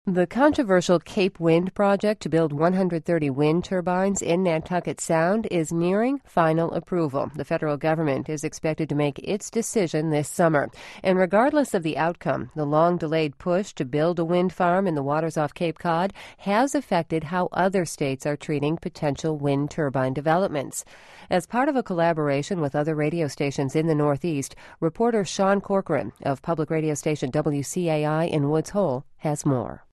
The controversial Cape Wind project to build 130 wind turbines in Nantucket Sound is nearing final approval. The federal government is expected to make its decision this summer. And regardless of the outcome, the long-delayed push to build a wind farm in the waters off Cape Cod has affected how other states are treating potential wind turbine developments. As part of a collaboration with other radio stations in the Northeast, reporter Sean Corcoran of public radio station WCAI in Woods Hole has more.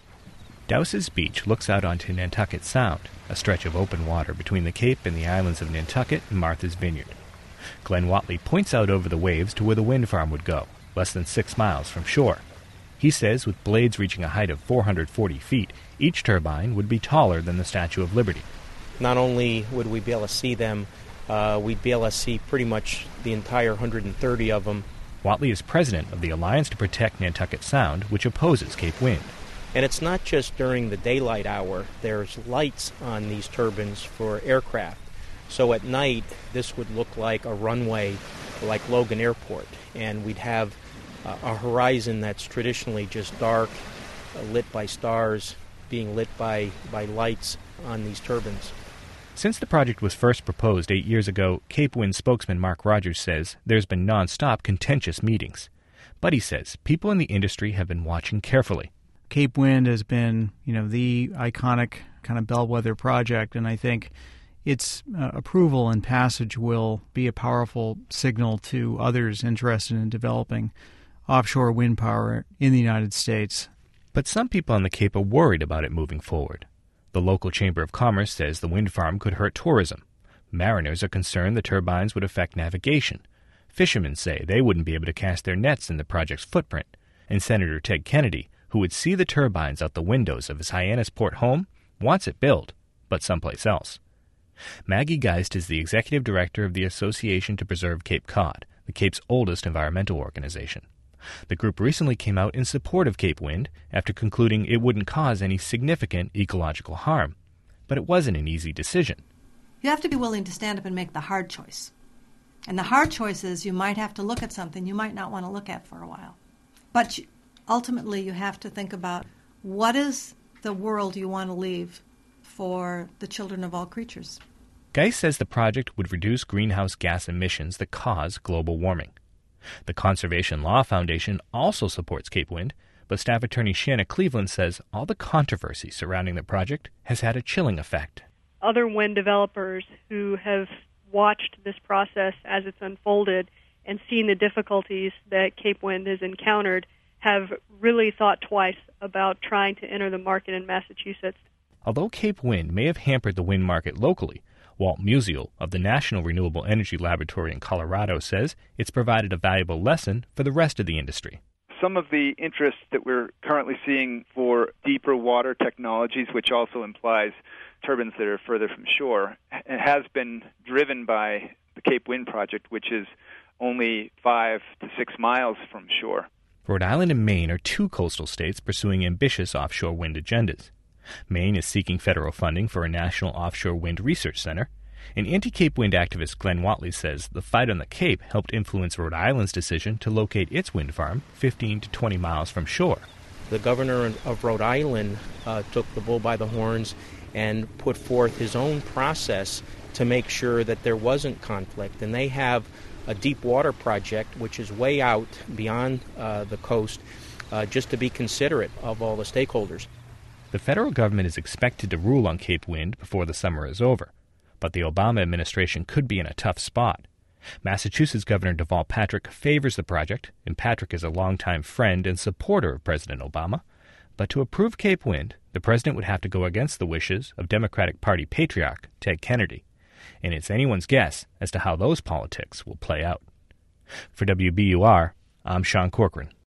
Dowses Beach looks out onto Nantucket Sound, a stretch of open water between the Cape and the islands of Nantucket and Martha's Vineyard. Glenn Watley points out over the waves to where the wind farm would go, less than 6 miles from shore. He says with blades reaching a height of 440 feet, each turbine would be taller than the Statue of Liberty. Not only would we be able to see them, we'd be able to see pretty much the entire 130 of them. Watley is president of the Alliance to Protect Nantucket Sound, which opposes Cape Wind. And it's not just during the daylight hour. There's lights on these turbines for aircraft. So at night, this would look like a runway like Logan Airport. And we'd have a horizon that's traditionally just dark, lit by stars, being lit by lights on these turbines. Since the project was first proposed 8 years ago, Cape Wind spokesman Mark Rogers says there's been non-stop contentious meetings. But he says people in the industry have been watching carefully. Cape Wind has been, the iconic kind of bellwether project, and I think its approval and passage will be a powerful signal to others interested in developing offshore wind power in the United States. But some people on the Cape are worried about it moving forward. The local Chamber of Commerce says the wind farm could hurt tourism. Mariners are concerned the turbines would affect navigation. Fishermen say they wouldn't be able to cast their nets in the project's footprint. And Senator Ted Kennedy, who would see the turbines out the windows of his Hyannisport home, wants it built, but someplace else. Maggie Geist is the executive director of the Association to Preserve Cape Cod, the Cape's oldest environmental organization. The group recently came out in support of Cape Wind after concluding it wouldn't cause any significant ecological harm. But it wasn't an easy decision. You have to be willing to stand up and make the hard choice. And the hard choice is you might have to look at something you might not want to look at for a while. But ultimately, you have to think about what is the world you want to leave for the children of all creatures. Geist says the project would reduce greenhouse gas emissions that cause global warming. The Conservation Law Foundation also supports Cape Wind, but staff attorney Shanna Cleveland says all the controversy surrounding the project has had a chilling effect. Other wind developers who have watched this process as it's unfolded and seen the difficulties that Cape Wind has encountered have really thought twice about trying to enter the market in Massachusetts. Although Cape Wind may have hampered the wind market locally, Walt Musial of the National Renewable Energy Laboratory in Colorado says it's provided a valuable lesson for the rest of the industry. Some of the interest that we're currently seeing for deeper water technologies, which also implies turbines that are further from shore, has been driven by the Cape Wind project, which is only 5 to 6 miles from shore. Rhode Island and Maine are two coastal states pursuing ambitious offshore wind agendas. Maine is seeking federal funding for a national offshore wind research center, and anti-Cape Wind activist Glenn Watley says the fight on the Cape helped influence Rhode Island's decision to locate its wind farm 15 to 20 miles from shore. The governor of Rhode Island took the bull by the horns and put forth his own process to make sure that there wasn't conflict, and they have a deep water project which is way out beyond the coast just to be considerate of all the stakeholders. The federal government is expected to rule on Cape Wind before the summer is over, but the Obama administration could be in a tough spot. Massachusetts Governor Deval Patrick favors the project, and Patrick is a longtime friend and supporter of President Obama. But to approve Cape Wind, the president would have to go against the wishes of Democratic Party patriarch Ted Kennedy. And it's anyone's guess as to how those politics will play out. For WBUR, I'm Sean Corcoran.